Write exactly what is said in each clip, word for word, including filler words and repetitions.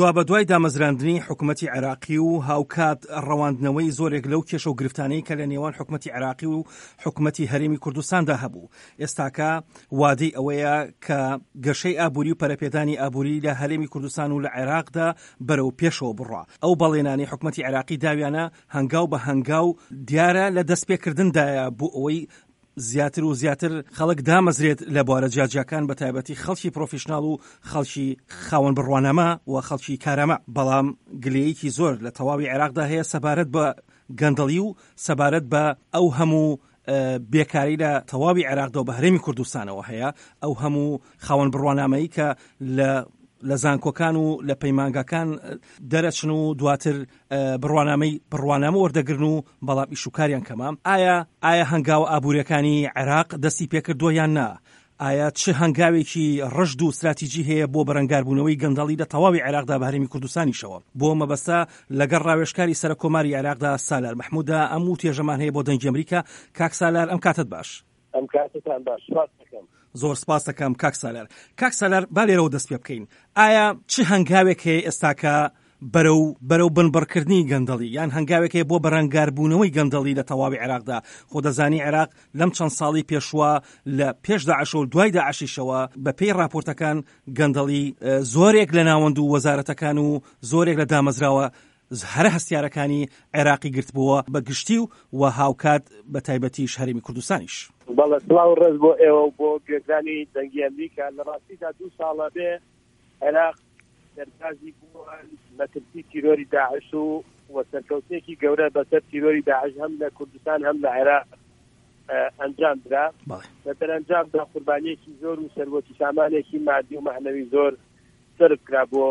دوا بە دوای دامەزراندنی حکوومەتی عێراقی و هاوکات ڕەواندنەوەی زۆرێک لەو کێشە و گرفتانەی کە لە نێوان حکوومەتی عێراقی و حکوومەتی هەرێمی کوردستاندا هەبوو، ئێستاکە وادەی ئەوەیە کە گەشەی ئابووری و پەرەپێدانی ئابووری لە هەرێمی کوردستان و لە عێراقدا بەرەو پێشەوە بڕوا. ئەو بەڵێنانی حکوومەتی عێراقی داویانە هەنگاو بە هەنگاو دیارە لە دەستپێکردندایە بۆ ئەوەی زیاتر و زیاتر خەڵک دامەزرێت لە بوارە جیاجیەکان بە تایبەتی خەڵکی پرۆفیشناڵ و خەڵکی خاوەن بڕوانەمە و خەڵکی کارەمە. بەڵام گلەیەکی زۆر لە تەواوی عێراقدا هەیە سەبارەت بە گەندەڵی و سەبارەت بە ئەو هەموو بێکاری لە تەواوی عێراقدا و بە هەرێمی کوردستانەوە هەیە، ئەو هەموو خاوەن بڕوانامەیی کە لە لە زانکۆکان و لە پەیمانگەکان دەرەچن و دواتر بڕوانامەی بڕوانامە وەردەگرن و بەڵام ئیشوکاریان کەمە. ئایا ئایا هەنگاو ئابوووریەکانی عێراق دەستی پێکردووە یان نا؟ ئایا چه هەنگاوێکی ڕژد و استراتیجی هەیە بۆ بەرەنگاربوونەوەی گەندەڵی لە تەواوی عێراقدا بە هەرێمی کوردستانیشەوە؟ بۆ مەبەستە لەگەڵ ڕاوێژکاری سەرکۆماری عێراقدا سالار مەحموودە ئەم و تێژەمان هەیە بۆ دەنگی ئەمریکا. کاک سالار ئەم کاتت باش. ئەم کاتتان باش. سپاس دەکەم. زۆر سپاس دەکەم کاک سالار. کاک سالار با لێرەوە دەست پێ بکەین. ئایا چه هەنگاوێک هەیە ئێستاکە بەرەو بەرەو بنبڕکردنی گەندەڵی یان هەنگاوێک هەیە بۆ بەرەنگاربوونەوەی گەندەڵی لە تەواوی عێراقدا؟ خۆ دەزانی عێراق لەم چەند ساڵی پێشوە لە پێش داعش و دوای داعشیشەوە بە پێی راپۆرتەکان گەندەڵی زۆرێک لە ناوەند و وەزارەتەکان و زۆرێک لە دامەزراوە هەرە هەستیارەکانی عێراقی گرتبووە بە گشتی و و هاوکات بە تایبەتیش هەرێمی کوردستانیش. بەڵێ سڵاو ڕێز بۆ ئێوە و بۆ گوێگرانی دەنگی ئەمریکا. لە ڕاستیدا دوو ساڵە بێ عێراق دەربازی بووە مەترسی تیرۆری داعش و وەسەرکەوتێکی گەورە بەسەر تیرۆری داعش هەم لە کوردستان هەم لە عێراق ئەنجام درا. لە دەرەنجامدا قوربانیەکی زۆر و سەروەتی سامانێکی مادی و معنەوی زۆر سەرف کرا بۆ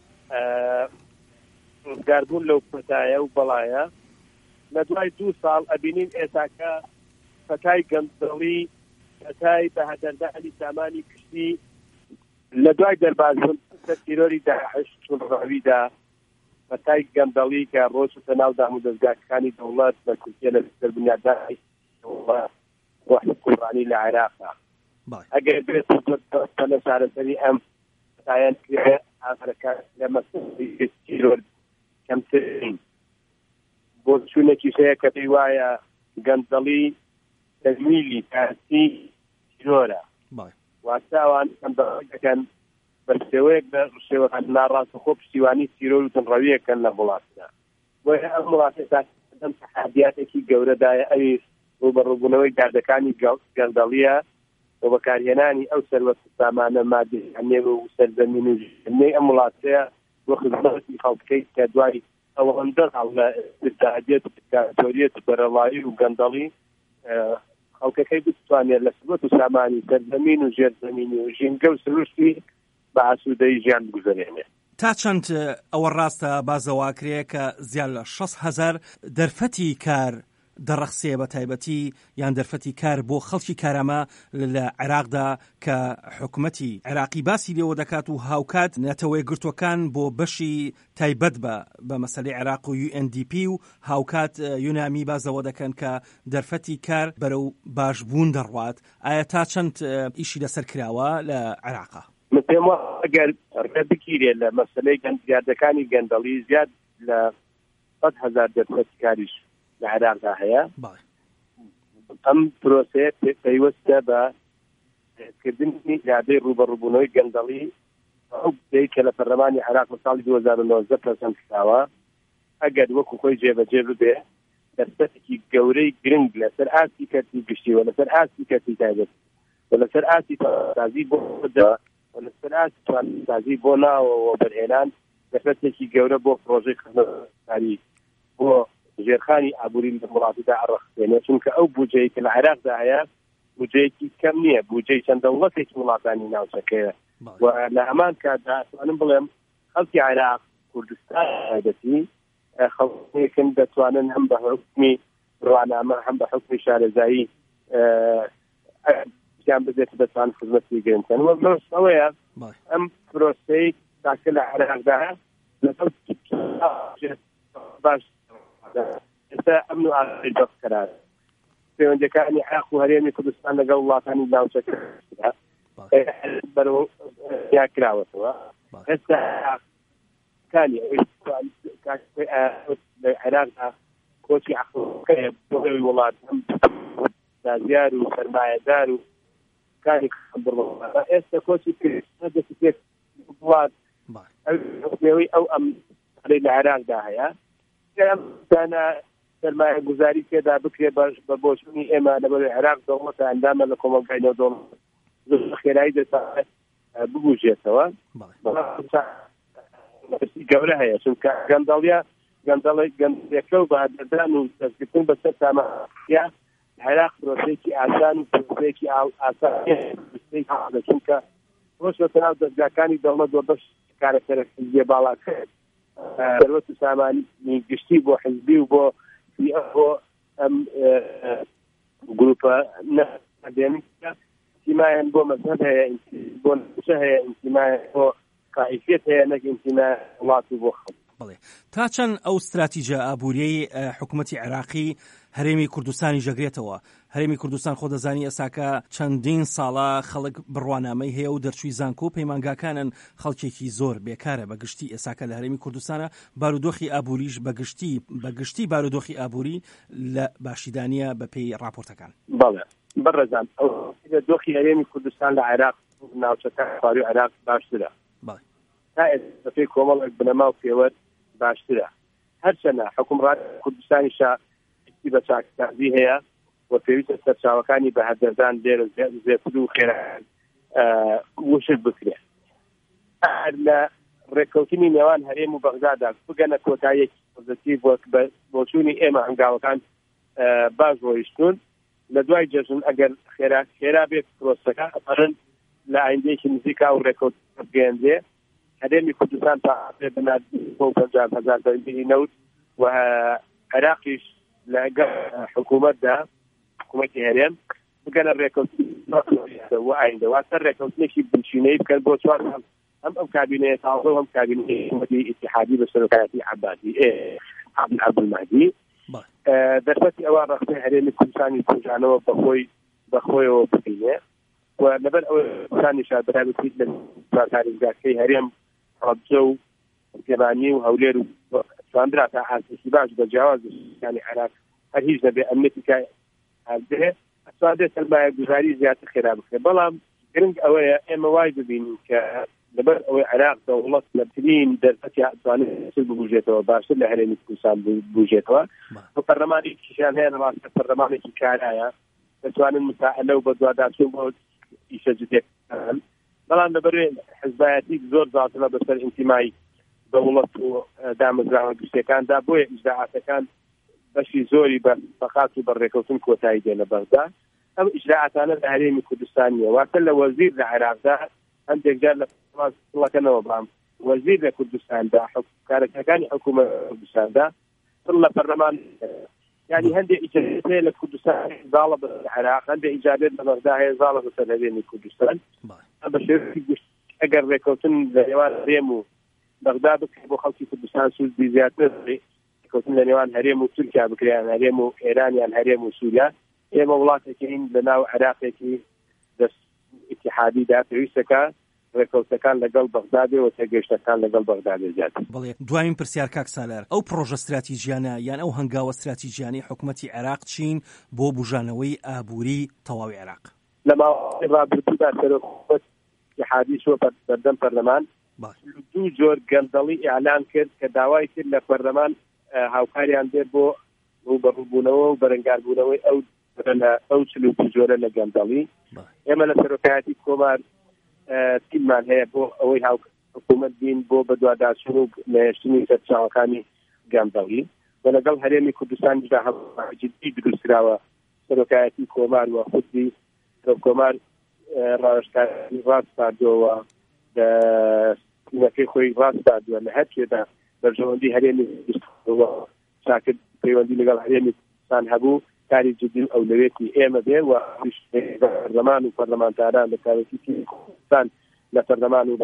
ڕزگاربوون لەو پەتایە و بەڵایە. لە دوای دوو ساڵ ئەبینین ئێستاکە پەتای گەندەڵی پەتای بە هەدەردانی سامانی کشتی لە دوای دەربازبوون سەر تیرۆری داعش چون ڕاویدا پەتای گەندەڵی کە ڕۆژتە ناو دام و دەستگاکانی دەوڵەت بە کورتیە لە سەر بنیادنانی حکومڕانی لە عێراقا. ئەگەر بێت لە چارەسەری ئەم پەتایان کرێ ئافرەکان لە مەسەڵی تیرۆر کەمترین بۆ چوونێکیش هەیە کە پێی وایە گەندەڵی تەزمیلی تاسی تیرۆرە واساوان گەندەڵی دەکەن بە شێوەیەک لە شێوەکان ناڕاست خۆ پشتیوانی تیرۆر و تەنڕەویەکەن لە وڵاتدا. بۆیە ئەم وڵاتێکدا دەم تەحادیاتێکی گەورەدایە ئەوی ڕوبەڕووبوونەوەی گاردەکانی گەندەڵیە و بەکارهێنانی ئەو سەروەت سامانە مادیانێ و سەرزەمین و ژنەی ئەم وڵاتەیە بۆ خزمەتی خەڵکەی کە دوای ئەوەندە لە ئستعداد دیکتاتۆریەت بەرەڵایی و گەندەڵی خەڵکەکەی بتوانێت لە سەروەت و سامانی سەرزەمین و ژێرزەمینی و ژینگە و سروشتی بە ئاسوودەی ژیان بگوزارێنێت. تا چەند ئەوە ڕاستە بازەواکرێ کە زیاد لە شەش هەزار دەرفەتی کار دەڕەخسێ بە تایبەتی یان دەرفەتی کار بۆ خەڵکی کارەمە لە عێراقدا کە حکوومەتی عێراقی باسی لێوە دەکات و هاوکات نەتەوەی گرتوەکان بۆ بەشی تایبەت بە بە مەسەلەی عێراق و یو ئێن دی پی و هاوکات یونامی بازەوە دەکەن کە دەرفەتی کار بەرەو باشبوون دەڕوات. ئایا تا چەند ئیشی لەسەر کراوە لە عێراقا؟ من پێم وایە ئەگەر ڕێ بگیرێت لە مەسەلەی گەندیاردەکانی گەندەڵی زیاد لە سەد هەزار دەرفەتی کاریش لە عێراقدا هەیە. ئەم پرۆسەیە پەیوەستە بە کردنی ئیرادەی ڕوبەڕووبوونەوەی گەندەڵی ئەو بدەی کە لە پەرلەمانی عێراق لە ساڵی دوو هەزار و نۆزدە پەسەند کراوە. ئەگەر وەکو خۆی جێبەجێ ببێ دەرفەتێکی گەورەی گرنگ لەسەر ئاسی کەرتی گشتیوە لەسەر ئاسی کەرتی تایبەت و لەسەر ئاسی تازی بۆ و لەسەر ئاسی تازی بۆ ناوەوە بەرهێنان دەرفەتێکی گەورە بۆ پرۆژەی خزمەتگوزاری بۆ ژێرخانی ئابووری لە وڵاتیدا ئەڕەخسێنێ. چونکە ئەو بودجەی کە لە عێراقدا هەیە بودجەیەکی کەم نییە، بودجەی چەند دەوڵەتێکی وڵاتانی ناوچەکەیە و لە هەمان کاتدا ئەتوانم بڵێم خەڵکی عێراق کوردستان تایبەتی خەڵکێکن دەتوانن هەم بە حکمی ڕوانامە هەم بە حکمی شارەزایی یان بێت دەتوان خزمەتی گرنتن و ئەوەیە ئەم پرۆسەی تاکە لە عێراقدا لەگەڵ باش ئێستا ئەمن و ئاسایی دەست قرار پەیوەندیەکانی عێراق و هەرێمی کوردستان لەگەڵ وڵاتانی ناوچەکەدا بەرەو یا کراوەتەوە. ئێستا كان كان العراق كوشي عقل والله زيار وسرماية دار كان يخبر إيش كوشي هذا كيف بواد أو أو أم على العراق ده يا كان سرماية جزاري كده بكرة ببوشني إما نبغى العراق دولة عندما لكم القاعدة دولة خيرايدة بوجه سوا قبلها يا شو كان دوليا كان دوليا كان يكتب بعد دانو تذكرون بس تمام يا العراق روسيكي عشان روسيكي عشان روسيكي هذا شو كان روس مثلا ده كان دولة دولة كانت تركيزية بالا الوقت سامان من قشتي بو حزبي وبو في أبو أم جروبا نهدينك انتماء بو مذهبها بو نفسها انتماء بو قائفيتها نك انتماء ولاتی بو خەڵک. بەڵێ تا چەند ئەو استراتیژە ئابووریەی حکوومەتی عێراقی هەرێمی کوردستانی ژەگرێتەوە. هەرێمی کوردستان خۆ دەزانی ئێساکە چەندین ساڵە خەڵک بڕوانامەی هەیە و دەرچووی زانکۆ و پەیمانگاکانن خەڵکێکی زۆر بێکارە بەگشتی ئێساکە لە هەرێمی کوردستانە. بارودۆخی ئابووریش بەگشتی بەگشتی بارودۆخی ئابووری لە باشیدانیە بەپێی راپۆرتەکان. بەڵێ بەڕێزان ئەو دۆخی هەرێمی کوردستان لە عێراق ناوچەکان خواردی عێراق باشترە. بەڵێ تا ئێستا کۆمەڵێک بنەما و پێوەرد باشترە. هەرچەنە حکومڕانی کوردستانیشە بە چاکسازی هەیە و پێویستە سەرچاوەکانی بە هەردەردان لێرە زێتر و خێران وشک بکرێت. لە ڕێککەوتنی نێوان هەرێم و بەغدادا بگەنە کۆتاییەکی پۆزیتیڤ بۆ چوونی ئێمە هەنگاوەکان باش ڕۆیشتون لە دوای جەژن ئەگەر خێرا بێت پرۆسەکە ئەپەرن لە ئایندەیەکی نزیکا و ڕێککەوتن بگەێنرێ. هەرێمی کوردستان تا بنات بۆ پەنجا هەزار بەرمیلی نەوت و عێراقیش لەگەڵ حکوومەتدا حکوومەتی هەرێم بگەنە ڕێککەوتن و ئایندە واتە ڕێککەوتنێکی بنشینەی بکەن بۆ چوار هەم هەم ئەم کابینەیە تاوڵ و هەم کابینەی حکوومەتی ئیتیحادی بە سەرۆکایەتی عەباسی عەبدولمەهدی دەرفەتی ئەوە ڕەخسەی هەرێمی کوردستانی کوژانەوە بەخۆی بەخۆیەوە ببینێ و لەبەر ئەوە کوردستانیشا بەرامبەر لە پارێزگاکەی هەرێم ڕەبجە و گەبانی و هەولێر و ساندرا تا ئاساسی باش بە جیاواز یعنی عێراق هەر هیچ نەبێ ئەمنیەتی کە هەردێ ئەسوادێ سەرمایە گوزاری زیاتر خێرا بکرێ. بەڵام گرنگ ئەوەیە ئێمە وای ببینین کە لەبەر ئەوەی عێراق دەوڵەت لەترین دەرفەتی ئەتوانێت ببوژێتەوە باشتر لە هەرێمی کوردستان ببوژێتەوە. بۆ پەرلەمانێکیشیان هەیە لەواسطە پەرلەمانێکی کارایە دەتوانن مساعدە و بە دوواداچوون بۆ ئیشە جدێکەکان. بەڵام لەبەروێ حزبایەتی زۆر زیاترە بەسەر ئینتیمای دەوڵەت و دامەزراوە گشتەکاندا بۆیە ئیجراعاتەکان بەشی زۆری بە فەقات و بەڕێکەوتن کۆتایی دێنە بەغدا. ئەم ئیجراعاتانە لە هەرێمی کوردستان نیە. واتە لە وەزیر لە عێراقدا هەندێک جار لە وڵاتەکەنەوە بام وەزیر لە کوردستاندا کارەکەەکانی حکوومەت کوردستاندا پڕ لە پەرلەمان یعنی هەندێک ئیجارەت هەیە لە کوردستان زاڵە بە عێراق هەندێک ئیجارەت لە بەغدا هەیە زاڵە بەسەر هەرێمی کوردستان. بە شێوەیەکی گشت ئەگەر ڕێکەوتن لە نێوان هەرێم و بەغدا بکرێت بۆ خەڵکی کوردستان سوودی زیاتر ڕێکەوتن لە نێوان هەرێم و تورکیا بکرێن هەرێم و ئێران یان هەرێم و سووریا. ئێمە وڵاتێکین لە ناو عێراقێکی دەست ئیتیحادیدا پێویستەکە ڕێکەوتەکان لەگەڵ بەغدا بێ و تێگەیشتەکان لەگەڵ بەغدا بێ زیاتر. بەڵێ دوایین پرسیار کاک سالار ئەو پرۆژە استراتیژیانە یان ئەو هەنگاوە استراتیژیانی حکوومەتی عێراق چین بۆ بژانەوەی ئابووری تەواوی عێراق؟ لە ماوەی ڕابردوودا سەرۆکومەت ئیتیحادی شووە بەردەم پەرلەمان دوو جۆر گەندەڵی ئیعلان کرد کە داوای کرد لە پەرلەمان هاوکاریان بێت بۆ ڕوبەڕووبوونەوە و بەرەنگاربوونەوەی ئەو ئەو چل و جۆرە لە گەندەڵی. ئێمە لە سەرۆکایەتی کۆمار تیممان هەیە بۆ ئەوەی هاو حکوومەت بین بۆ بەدواداچوون و نێشتنی سەرچاوەکانی گەندەڵی و لەگەڵ هەرێمی کوردستانیشدا هەمجددی دروستکراوە سەرۆکایەتی کۆمار و خودی کۆمار ڕاوێژکاری ڕاست کردووە تیمەکەی خۆی ڕاست کردووە لە هەر شوێدا بەرژەوەندی هەرێمی کوردستان چاکرد پەیوەندی لەگەڵ هەرێمی کوردستان هەبوو کاری جدی و ئەولەوێتی ئێمە بێ و پەرلەمان و پەرلەمانتاران لە کارێکی کوردستان لە پەرلەمان و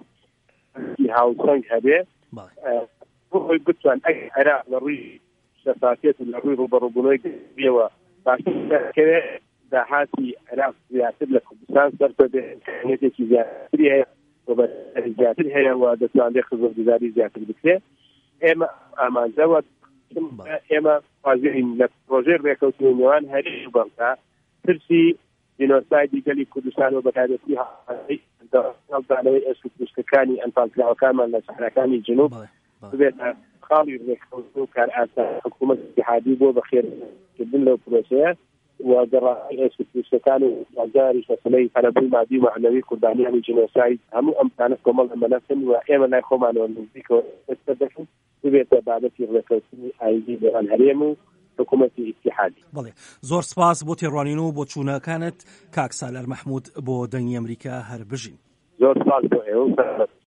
هاوسەنگ هەبێ بۆ خۆی بتوان ئەگەر عێراق لە ڕووی شەفافیەت و لە ڕووی ڕوبەڕووبوونەوەی بێەوە باشتر داهاتی عێراق زیاتر لە کوردستان سەر بەبێ نێتێکی زیاتری هەیە کۆبەری زیاتر هەیە و دەتوانێت خزمەتگوزاری زیاتر بکرێت. ئێمە ئامانجەوە ئێمە حاضرین لە پرۆژەی ڕێکەوتنی نێوان هەرێمی و بەڵگا ترسی جینۆسایدی گەلی کوردستان و بەتایبەتی هەڵدانەوەی ئەسک و پوستەکانی ئەنفالکراوەکانمان لە سەحراکانی جنوب ببێتە خاڵی ڕێکەوتن و کار ئاسان حکوومەت اتحادی بۆ بەخێرکردن لەو پرۆسەیە و گەڕانی ئەسک و پوستەکان و ئازاریش مەسەلەی پەنەبووی مادی و معنەوی کوردانیانی جینۆساید هەموو ئەم پلانە کۆمەڵ ئەمەنەکەن و ئێمە لای خۆمانەوە نزیکەوە ئێستا دەکەن ببێتە بابەتی ڕێکەوتنی ئایندی بەڵان هەرێم و حکوومەتی اتحادی. بەڵێ زۆر سپاس بۆ تێڕوانین و بۆ چوونەکانت کاک سالار مەحموود بۆ دەنگی ئەمریکا هەر بژین. زۆر سپاس بۆ ئێوە.